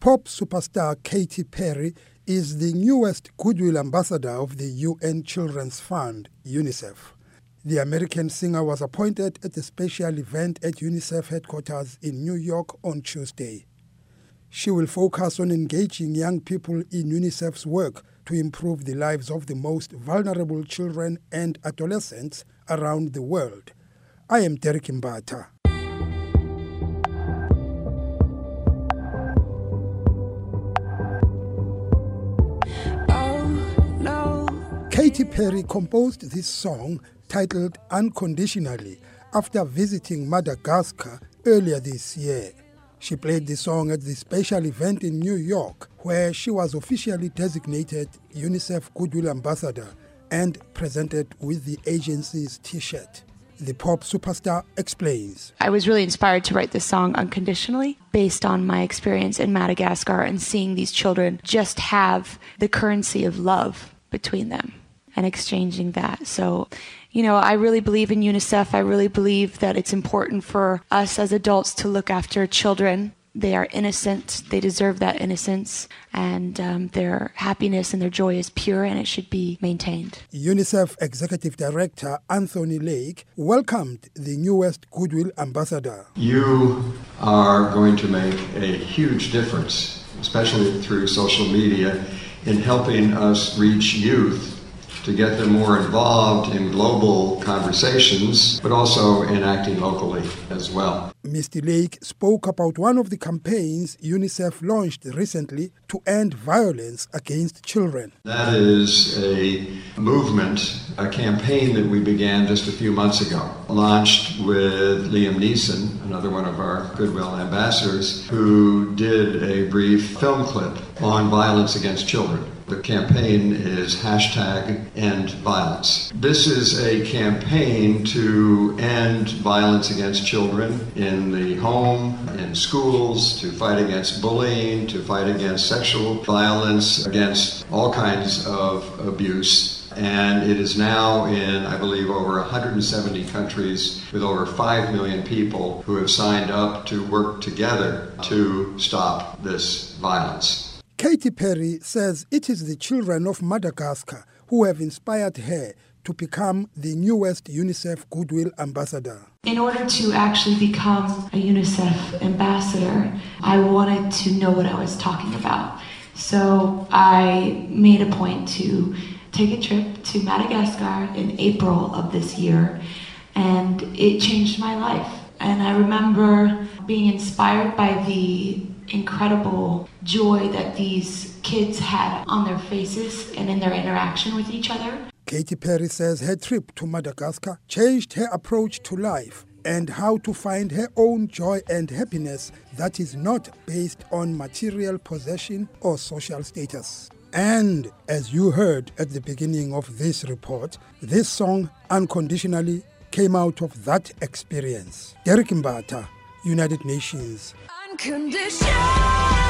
Pop superstar Katy Perry is the newest Goodwill Ambassador of the UN Children's Fund, UNICEF. The American singer was appointed at a special event at UNICEF headquarters in New York on Tuesday. She will focus on engaging young people in UNICEF's work to improve the lives of the most vulnerable children and adolescents around the world. I am Derek Mbata. Katy Perry composed this song titled Unconditionally after visiting Madagascar earlier this year. She played the song at the special event in New York where she was officially designated UNICEF Goodwill Ambassador and presented with the agency's T-shirt. The pop superstar explains. I was really inspired to write this song unconditionally based on my experience in Madagascar and seeing these children just have the currency of love between them and exchanging that. So, I really believe in UNICEF. I really believe that it's important for us as adults to look after children. They are innocent. They deserve that innocence. And their happiness and their joy is pure and it should be maintained. UNICEF Executive Director Anthony Lake welcomed the newest Goodwill Ambassador. You are going to make a huge difference, especially through social media, in helping us reach youth to get them more involved in global conversations, but also in acting locally as well. Mr. Lake spoke about one of the campaigns UNICEF launched recently to end violence against children. That is a movement, a campaign that we began just a few months ago, launched with Liam Neeson, another one of our Goodwill ambassadors, who did a brief film clip on violence against children. The campaign is #EndViolence. This is a campaign to end violence against children in the home, in schools, to fight against bullying, to fight against sexual violence, against all kinds of abuse. And it is now in, I believe, over 170 countries with over 5 million people who have signed up to work together to stop this violence. Katy Perry says it is the children of Madagascar who have inspired her to become the newest UNICEF Goodwill Ambassador. In order to actually become a UNICEF ambassador, I wanted to know what I was talking about. So I made a point to take a trip to Madagascar in April of this year, and it changed my life. And I remember being inspired by the incredible joy that these kids had on their faces and in their interaction with each other. Katy Perry says her trip to Madagascar changed her approach to life and how to find her own joy and happiness that is not based on material possession or social status. And as you heard at the beginning of this report, this song, Unconditionally, came out of that experience. Derek Mbata, United Nations. Unconditional.